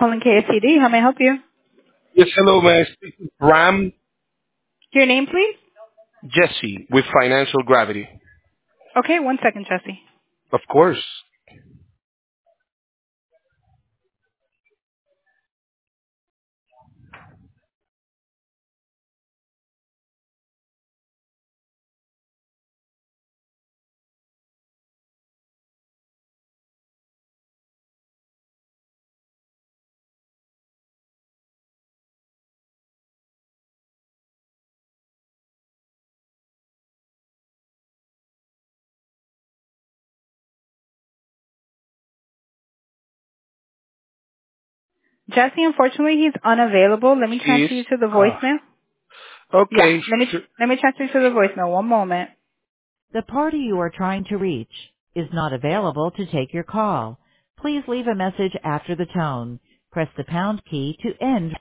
calling KSCD. How may I help you? Yes, hello. May I speak with Ram Your name, please? Jesse with Financial Gravity? Okay, one second, Jesse. Of course. Jesse, unfortunately, he's unavailable. Let me She's transfer you to the voicemail. Yeah, okay. let me transfer you to the voicemail. One moment. The party you are trying to reach is not available to take your call. Please leave a message after the tone. Press the pound key to end